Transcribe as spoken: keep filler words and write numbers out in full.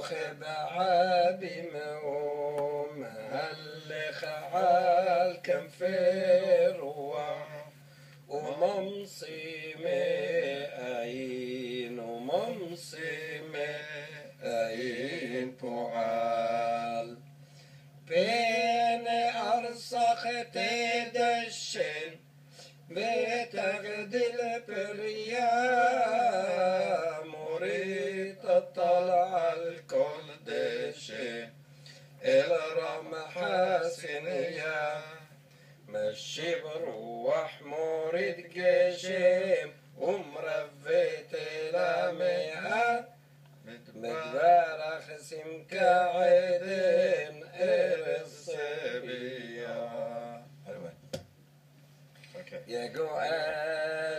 بعد موم هلخ عال كم فروع وممصي مئين وممصي مئين فعال بين أرسخ تدشن بتغدل بريا مريد طلع الكل دشن الرمح سنيا مشي بروح مريد قشيم ومرفيت لامها مدبارخ سمكاعدين الصبية. يا قوة